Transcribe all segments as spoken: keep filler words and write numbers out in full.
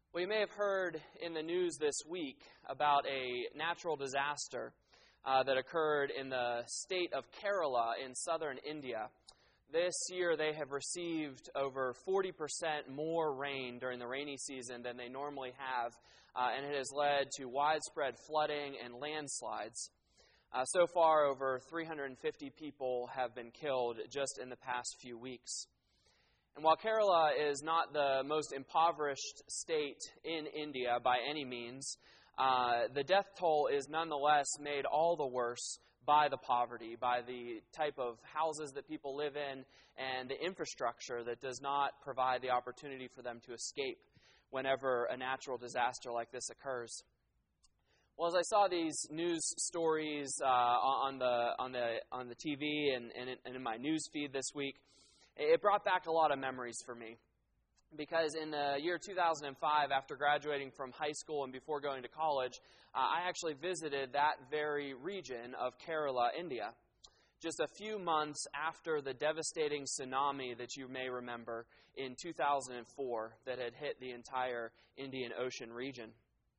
Well, you may have heard in the news this week about a natural disaster uh, that occurred in the state of Kerala in southern India. This year they have received over forty percent more rain during the rainy season than they normally have, uh, and it has led to widespread flooding and landslides. Uh, so far, over three hundred fifty people have been killed just in the past few weeks. And while Kerala is not the most impoverished state in India by any means, uh, the death toll is nonetheless made all the worse by the poverty, by the type of houses that people live in, and the infrastructure that does not provide the opportunity for them to escape whenever a natural disaster like this occurs. Well, as I saw these news stories uh, on the on the on the T V and, and, in, and in my news feed this week, it brought back a lot of memories for me. Because in the year two thousand five, after graduating from high school and before going to college, uh, I actually visited that very region of Kerala, India. Just a few months after the devastating tsunami that you may remember in two thousand four that had hit the entire Indian Ocean region.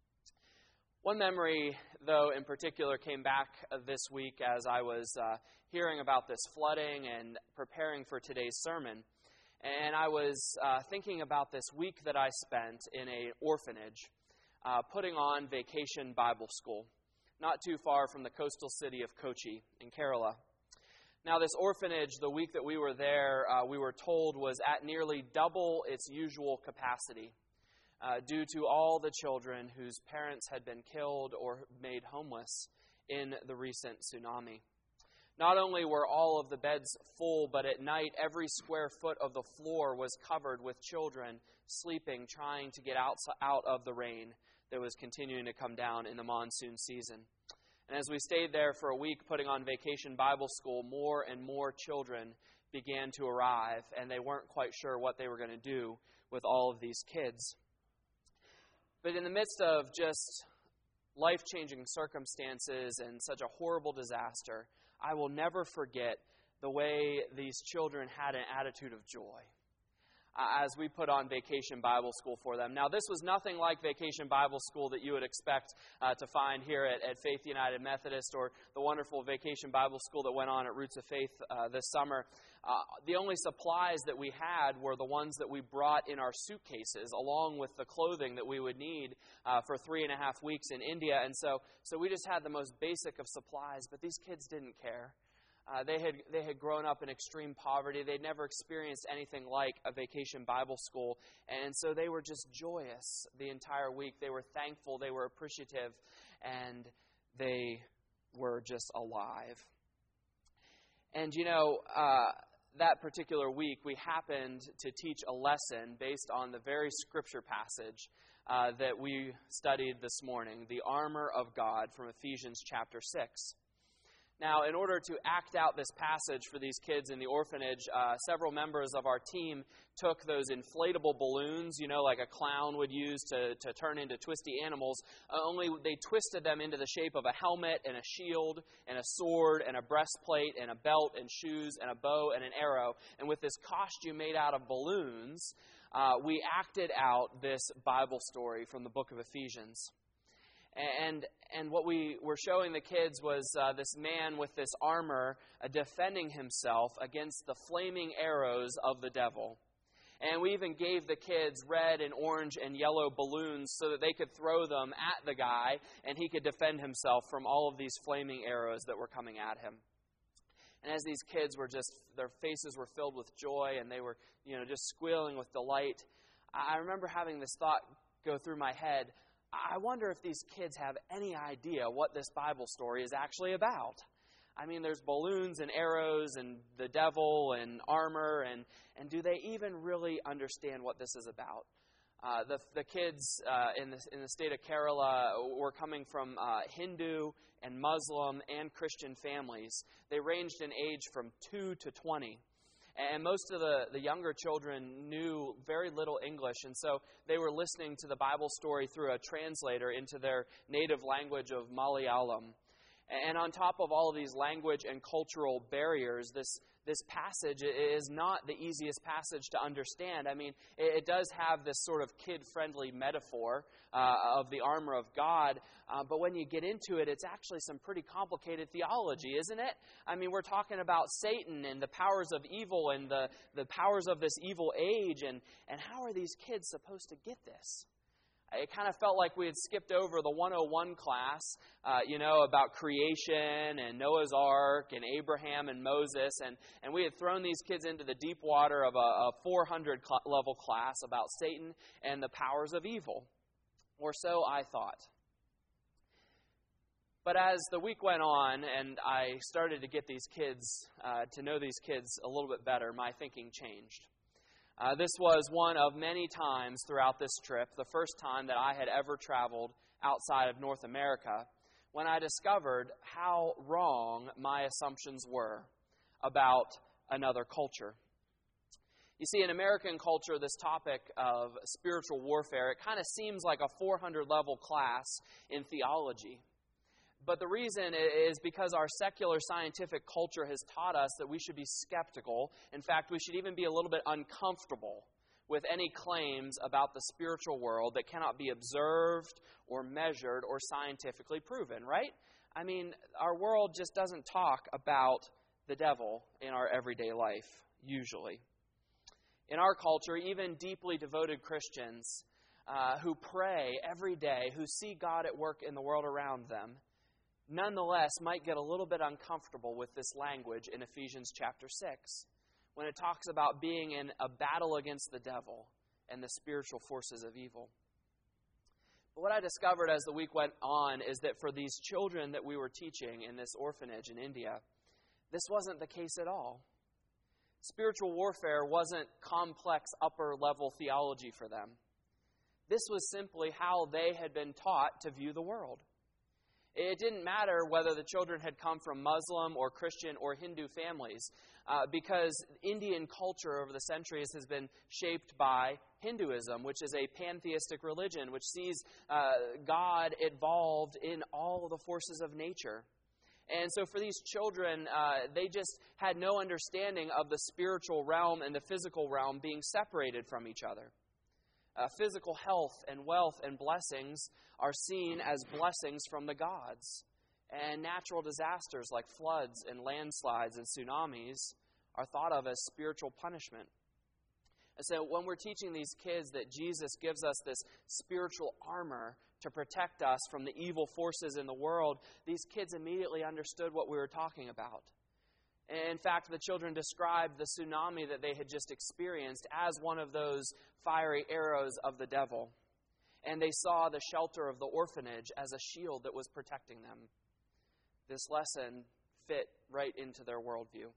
One memory, though, in particular came back this week as I was uh, hearing about this flooding and preparing for today's sermon. And I was uh, thinking about this week that I spent in an orphanage, uh, putting on Vacation Bible School, not too far from the coastal city of Kochi in Kerala. Now, this orphanage, the week that we were there, uh, we were told was at nearly double its usual capacity. Uh, due to all the children whose parents had been killed or made homeless in the recent tsunami. Not only were all of the beds full, but at night every square foot of the floor was covered with children sleeping, trying to get out, out of the rain that was continuing to come down in the monsoon season. And as we stayed there for a week putting on Vacation Bible School, more and more children began to arrive, and they weren't quite sure what they were going to do with all of these kids. But in the midst of just life-changing circumstances and such a horrible disaster, I will never forget the way these children had an attitude of joy uh, as we put on Vacation Bible School for them. Now, this was nothing like Vacation Bible School that you would expect uh, to find here at, at Faith United Methodist or the wonderful Vacation Bible School that went on at Roots of Faith uh, this summer. Uh, the only supplies that we had were the ones that we brought in our suitcases, along with the clothing that we would need uh, for three and a half weeks in India. And so, so we just had the most basic of supplies, but these kids didn't care. Uh, they had they had grown up in extreme poverty. They'd never experienced anything like a Vacation Bible School. And so they were just joyous the entire week. They were thankful. They were appreciative. And they were just alive. And, you know, uh, that particular week, we happened to teach a lesson based on the very scripture passage uh, that we studied this morning, the armor of God from Ephesians chapter six. Now, in order to act out this passage for these kids in the orphanage, uh, several members of our team took those inflatable balloons, you know, like a clown would use to, to turn into twisty animals, uh, only they twisted them into the shape of a helmet and a shield and a sword and a breastplate and a belt and shoes and a bow and an arrow. And with this costume made out of balloons, uh, we acted out this Bible story from the book of Ephesians. And and what we were showing the kids was uh, this man with this armor uh, defending himself against the flaming arrows of the devil. And we even gave the kids red and orange and yellow balloons so that they could throw them at the guy and he could defend himself from all of these flaming arrows that were coming at him. And as these kids were just, their faces were filled with joy and they were, you know, just squealing with delight, I remember having this thought go through my head. I wonder if these kids have any idea what this Bible story is actually about. I mean, there's balloons and arrows and the devil and armor, and, and do they even really understand what this is about? Uh, the the kids uh, in the in the state of Kerala were coming from uh, Hindu and Muslim and Christian families. They ranged in age from two to twenty. And most of the, the younger children knew very little English, and so they were listening to the Bible story through a translator into their native language of Malayalam. And on top of all of these language and cultural barriers, this this passage is not the easiest passage to understand. I mean, it, it does have this sort of kid-friendly metaphor uh, of the armor of God, uh, but when you get into it, it's actually some pretty complicated theology, isn't it? I mean, we're talking about Satan and the powers of evil and the, the powers of this evil age, and, and how are these kids supposed to get this? It kind of felt like we had skipped over the one oh one class, uh, you know, about creation and Noah's Ark and Abraham and Moses, and, and we had thrown these kids into the deep water of a, a four hundred cl- level class about Satan and the powers of evil. Or so I thought. But as the week went on and I started to get these kids, uh, to know these kids a little bit better, my thinking changed. Uh, this was one of many times throughout this trip, the first time that I had ever traveled outside of North America, when I discovered how wrong my assumptions were about another culture. You see, in American culture, this topic of spiritual warfare, it kind of seems like a four hundred level class in theology. But the reason is because our secular scientific culture has taught us that we should be skeptical. In fact, we should even be a little bit uncomfortable with any claims about the spiritual world that cannot be observed or measured or scientifically proven, right? I mean, our world just doesn't talk about the devil in our everyday life, usually. In our culture, even deeply devoted Christians uh, who pray every day, who see God at work in the world around them, nonetheless might get a little bit uncomfortable with this language in Ephesians chapter six, when it talks about being in a battle against the devil and the spiritual forces of evil. But what I discovered as the week went on is that for these children that we were teaching in this orphanage in India, this wasn't the case at all. Spiritual warfare wasn't complex upper-level theology for them. This was simply how they had been taught to view the world. It didn't matter whether the children had come from Muslim or Christian or Hindu families, uh, because Indian culture over the centuries has been shaped by Hinduism, which is a pantheistic religion, which sees uh, God involved in all of the forces of nature. And so for these children, uh, they just had no understanding of the spiritual realm and the physical realm being separated from each other. Uh, physical health and wealth and blessings are seen as blessings from the gods. And natural disasters like floods and landslides and tsunamis are thought of as spiritual punishment. And so when we're teaching these kids that Jesus gives us this spiritual armor to protect us from the evil forces in the world, these kids immediately understood what we were talking about. In fact, the children described the tsunami that they had just experienced as one of those fiery arrows of the devil. And they saw the shelter of the orphanage as a shield that was protecting them. This lesson fit right into their worldview.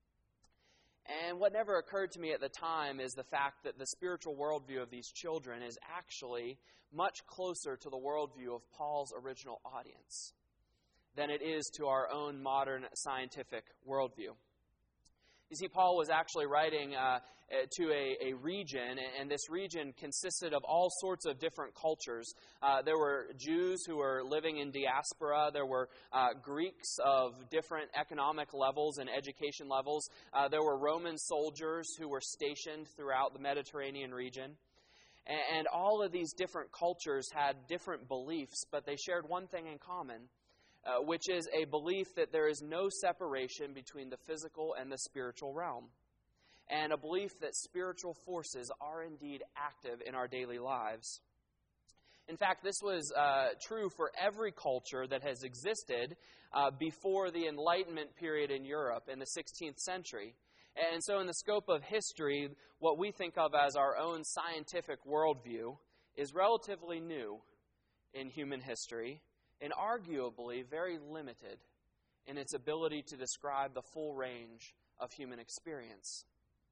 And what never occurred to me at the time is the fact that the spiritual worldview of these children is actually much closer to the worldview of Paul's original audience than it is to our own modern scientific worldview. You see, Paul was actually writing uh, to a, a region, and this region consisted of all sorts of different cultures. Uh, there were Jews who were living in diaspora. There were uh, Greeks of different economic levels and education levels. Uh, there were Roman soldiers who were stationed throughout the Mediterranean region. And, and all of these different cultures had different beliefs, but they shared one thing in common. Uh, which is a belief that there is no separation between the physical and the spiritual realm, and a belief that spiritual forces are indeed active in our daily lives. In fact, this was uh, true for every culture that has existed uh, before the Enlightenment period in Europe in the sixteenth century. And so in the scope of history, what we think of as our own scientific worldview is relatively new in human history, and arguably very limited in its ability to describe the full range of human experience.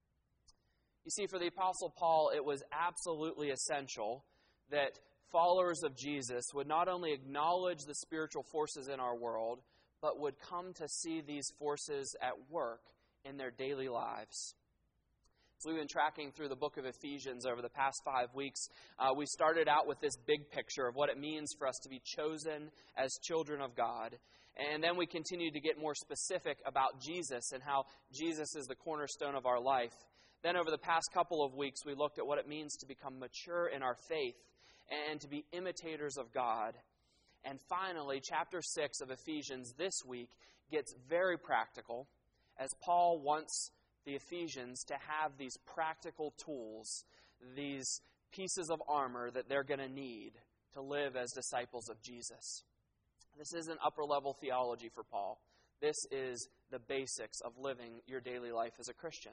You see, for the Apostle Paul, it was absolutely essential that followers of Jesus would not only acknowledge the spiritual forces in our world, but would come to see these forces at work in their daily lives. As we've been tracking through the book of Ephesians over the past five weeks, uh, we started out with this big picture of what it means for us to be chosen as children of God. And then we continued to get more specific about Jesus and how Jesus is the cornerstone of our life. Then over the past couple of weeks, we looked at what it means to become mature in our faith and to be imitators of God. And finally, chapter six of Ephesians this week gets very practical, as Paul wants the Ephesians to have these practical tools, these pieces of armor that they're going to need to live as disciples of Jesus. This isn't upper-level theology for Paul. This is the basics of living your daily life as a Christian.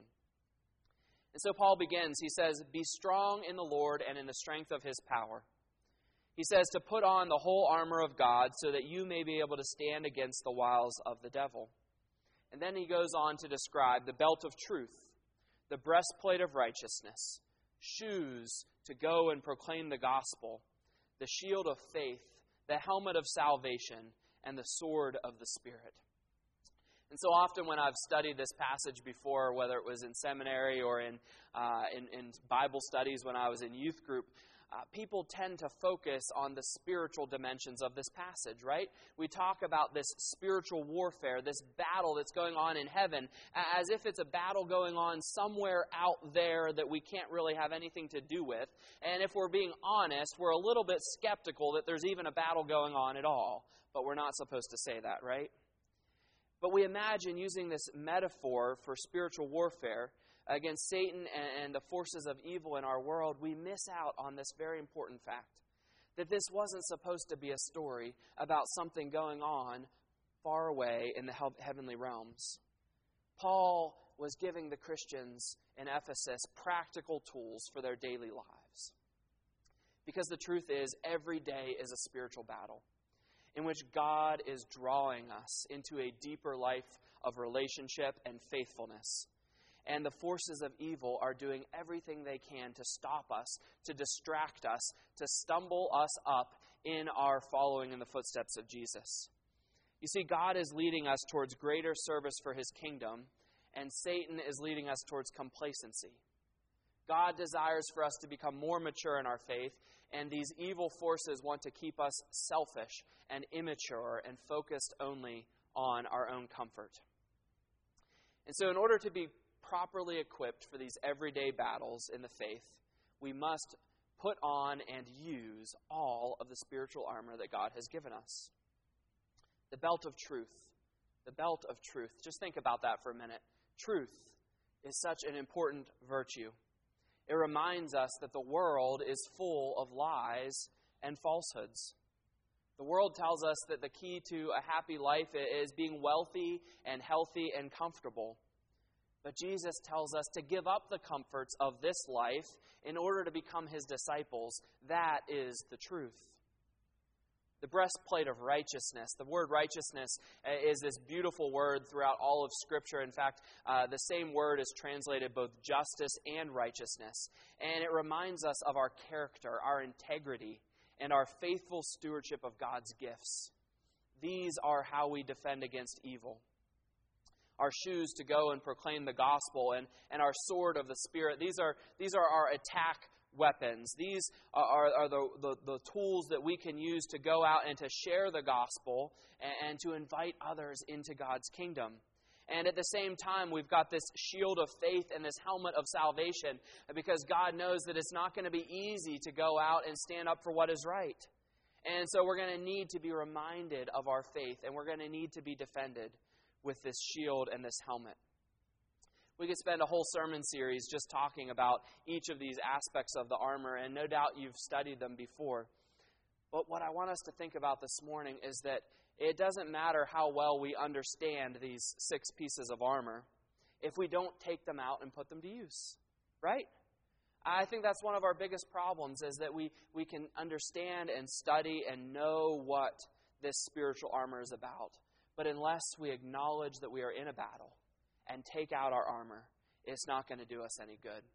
And so Paul begins. He says, "Be strong in the Lord and in the strength of His power." He says to put on the whole armor of God so that you may be able to stand against the wiles of the devil. And then he goes on to describe the belt of truth, the breastplate of righteousness, shoes to go and proclaim the gospel, the shield of faith, the helmet of salvation, and the sword of the Spirit. And so often when I've studied this passage before, whether it was in seminary or in, uh, in, in Bible studies when I was in youth group, Uh, people tend to focus on the spiritual dimensions of this passage, right? We talk about this spiritual warfare, this battle that's going on in heaven, as if it's a battle going on somewhere out there that we can't really have anything to do with. And if we're being honest, we're a little bit skeptical that there's even a battle going on at all. But we're not supposed to say that, right? But we imagine using this metaphor for spiritual warfare against Satan and the forces of evil in our world, we miss out on this very important fact, that this wasn't supposed to be a story about something going on far away in the heavenly realms. Paul was giving the Christians in Ephesus practical tools for their daily lives. Because the truth is, every day is a spiritual battle in which God is drawing us into a deeper life of relationship and faithfulness. And the forces of evil are doing everything they can to stop us, to distract us, to stumble us up in our following in the footsteps of Jesus. You see, God is leading us towards greater service for His kingdom, and Satan is leading us towards complacency. God desires for us to become more mature in our faith, and these evil forces want to keep us selfish and immature and focused only on our own comfort. And so in order to be properly equipped for these everyday battles in the faith, we must put on and use all of the spiritual armor that God has given us. The belt of truth. The belt of truth. Just think about that for a minute. Truth is such an important virtue. It reminds us that the world is full of lies and falsehoods. The world tells us that the key to a happy life is being wealthy and healthy and comfortable. But Jesus tells us to give up the comforts of this life in order to become His disciples. That is the truth. The breastplate of righteousness. The word righteousness is this beautiful word throughout all of Scripture. In fact, uh, the same word is translated both justice and righteousness. And it reminds us of our character, our integrity, and our faithful stewardship of God's gifts. These are how we defend against evil. Our shoes to go and proclaim the gospel, and, and our sword of the Spirit. These are these are our attack weapons. These are, are the, the, the tools that we can use to go out and to share the gospel and, and to invite others into God's kingdom. And at the same time, we've got this shield of faith and this helmet of salvation, because God knows that it's not going to be easy to go out and stand up for what is right. And so we're going to need to be reminded of our faith, and we're going to need to be defended with this shield and this helmet. We could spend a whole sermon series just talking about each of these aspects of the armor, and no doubt you've studied them before. But what I want us to think about this morning is that it doesn't matter how well we understand these six pieces of armor if we don't take them out and put them to use, right? I think that's one of our biggest problems, is that we, we can understand and study and know what this spiritual armor is about. But unless we acknowledge that we are in a battle and take out our armor, it's not going to do us any good.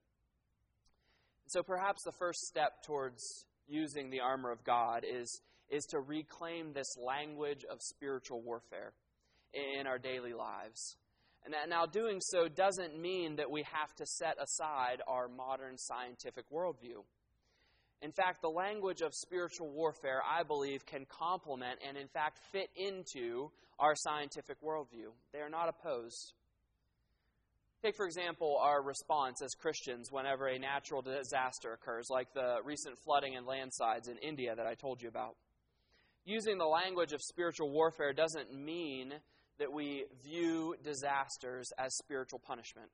So perhaps the first step towards using the armor of God is, is to reclaim this language of spiritual warfare in our daily lives. And now, doing so doesn't mean that we have to set aside our modern scientific worldview. In fact, the language of spiritual warfare, I believe, can complement and, in fact, fit into our scientific worldview. They are not opposed. Take, for example, our response as Christians whenever a natural disaster occurs, like the recent flooding and landslides in India that I told you about. Using the language of spiritual warfare doesn't mean that we view disasters as spiritual punishment,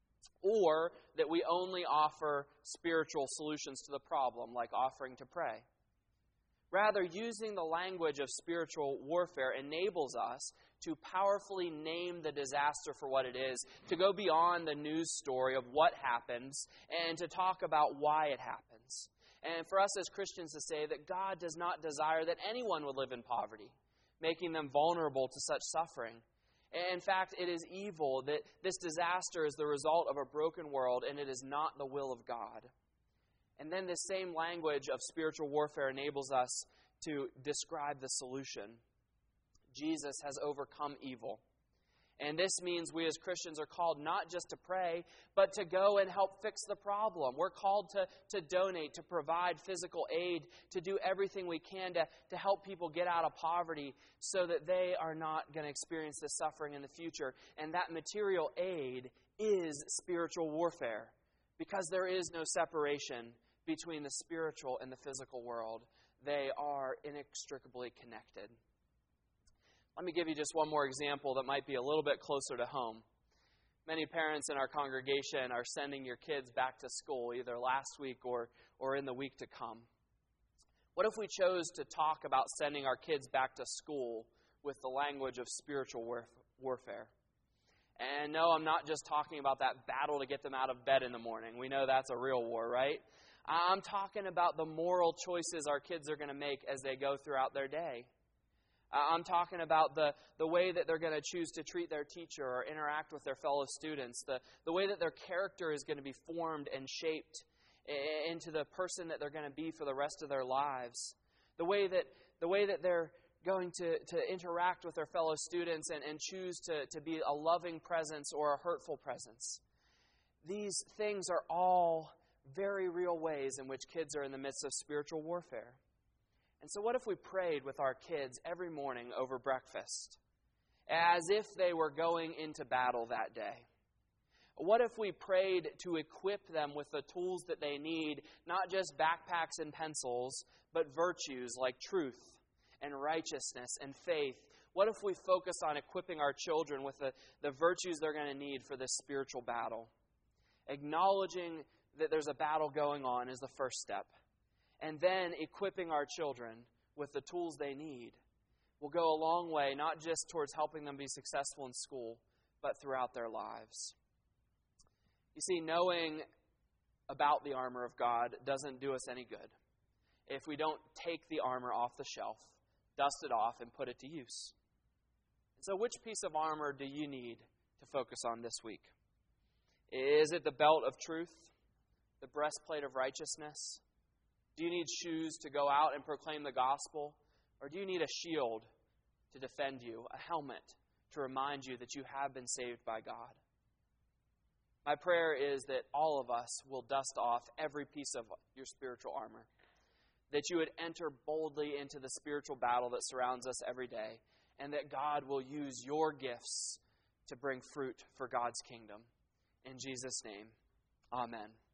or that we only offer spiritual solutions to the problem, like offering to pray. Rather, using the language of spiritual warfare enables us to powerfully name the disaster for what it is, to go beyond the news story of what happens, and to talk about why it happens. And for us as Christians to say that God does not desire that anyone would live in poverty, making them vulnerable to such suffering. In fact, it is evil that this disaster is the result of a broken world, and it is not the will of God. And then this same language of spiritual warfare enables us to describe the solution. Jesus has overcome evil. And this means we as Christians are called not just to pray, but to go and help fix the problem. We're called to, to donate, to provide physical aid, to do everything we can to, to help people get out of poverty so that they are not going to experience this suffering in the future. And that material aid is spiritual warfare, because there is no separation between the spiritual and the physical world. They are inextricably connected. Let me give you just one more example that might be a little bit closer to home. Many parents in our congregation are sending your kids back to school, either last week or, or in the week to come. What if we chose to talk about sending our kids back to school with the language of spiritual warf- warfare? And no, I'm not just talking about that battle to get them out of bed in the morning. We know that's a real war, right? I'm talking about the moral choices our kids are going to make as they go throughout their day. Uh, I'm talking about the, the way that they're going to choose to treat their teacher or interact with their fellow students, the, the way that their character is going to be formed and shaped into the person that they're going to be for the rest of their lives, the way that the way that they're going to, to interact with their fellow students and, and choose to, to be a loving presence or a hurtful presence. These things are all very real ways in which kids are in the midst of spiritual warfare. And so what if we prayed with our kids every morning over breakfast, as if they were going into battle that day? What if we prayed to equip them with the tools that they need, not just backpacks and pencils, but virtues like truth and righteousness and faith? What if we focus on equipping our children with the, the virtues they're going to need for this spiritual battle? Acknowledging that there's a battle going on is the first step. And then equipping our children with the tools they need will go a long way, not just towards helping them be successful in school, but throughout their lives. You see, knowing about the armor of God doesn't do us any good if we don't take the armor off the shelf, dust it off, and put it to use. So which piece of armor do you need to focus on this week? Is it the belt of truth? The breastplate of righteousness? Do you need shoes to go out and proclaim the gospel? Or do you need a shield to defend you, a helmet to remind you that you have been saved by God? My prayer is that all of us will dust off every piece of your spiritual armor, that you would enter boldly into the spiritual battle that surrounds us every day, and that God will use your gifts to bring fruit for God's kingdom. In Jesus' name, amen.